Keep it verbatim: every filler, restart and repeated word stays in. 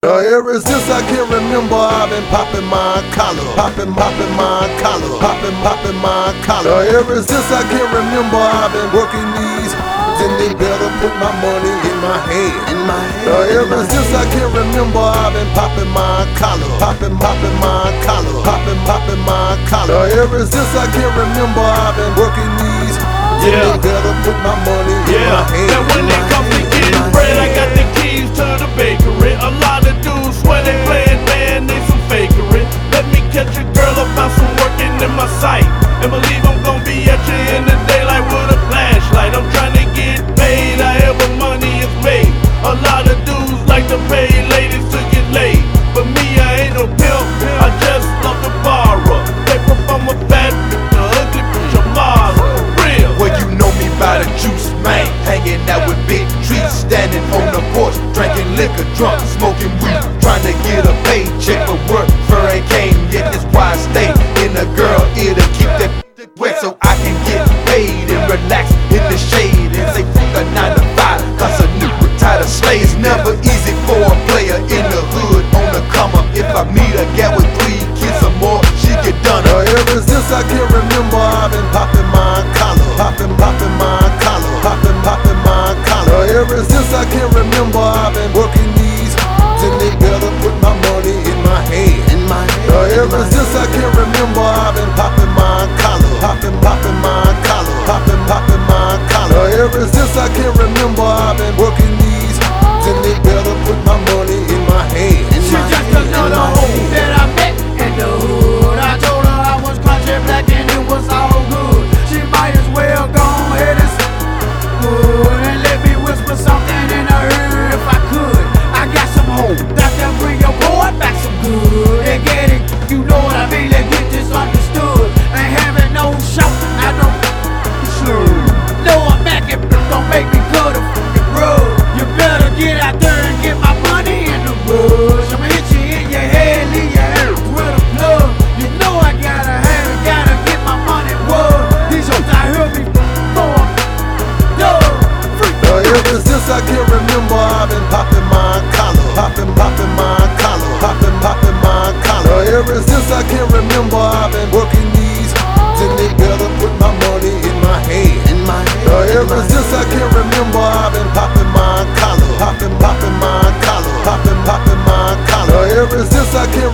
Uh, ever since I can remember, I've been popping my collar, popping, popping my collar, popping, popping my collar. Uh, ever since I can remember, I've been working these, then they better put my money in my hand, in my hand. Uh, ever since I can remember, I've been popping my collar, popping, popping my collar, popping, popping my collar. Uh, ever since I can remember, I've been working these, then yeah. they better put my money yeah. in my hand. And when it comes to getting bread, I got the keys to the bakery. A lot of dudes swear they playing, man, they some fakery. Let me catch a girl about some working in my sight, and believe I'm gonna be at you in the daylight with a flashlight. I'm trying to get paid, however money is made. A lot of dudes like to pay ladies to get laid, but me, I ain't no pimp, I just love to borrow. Paper from a fat bitch, a ugly bitch, a model, real. Well, you know me by the juice, man. Hanging out with big trees, standing on the porch, drinking liquor, drunk, smoking weed, trying to get a paycheck for work. Fur ain't came yet, that's why I stay in a girl ear to keep that wet so I can get paid and relax in the shade and say fuck a nine to five, cause a new tired of slaves. Never easy for a player in the hood on the come up. If I meet a gal with three kids or more, she get done up. Uh, ever since I can remember, I've been popping my collar, popping, popping my collar, popping, popping my collar. Uh, ever since I can remember, I've been working these, then they better put my money in my hand, in my hand. Uh, ever since I can remember, I've been popping my collar, popping, popping my collar, popping, popping my collar. Uh, ever since I can remember, I've been working these, then they better put my money in my hand. In She's my just hand, another hoe that I met in the hood. I told her I was country black and it was all good. She might as well go ahead and good and let me whisper something in her ear if I could. I got some hope that can bring your boy back some good. And get it, you know what I mean? Let's get this understood. Ain't having no shout, I don't sure. No, I'm back and don't make me cut a fucking rug. You better get out there and get my money in the bush. I'ma hit you in your head, leave your hair with a plug. You know I gotta have it, gotta get my money wood. These hoes I heard me for Uh, ever since I can remember, I've been popping my collar, popping, popping my collar, popping, popping my collar. Uh, ever since I can remember, I've been working these, then they better put my money in my hand, in my hand. Uh, ever since I can remember, I've been popping my collar, popping, popping my collar, popping, popping my collar. Uh, ever since I can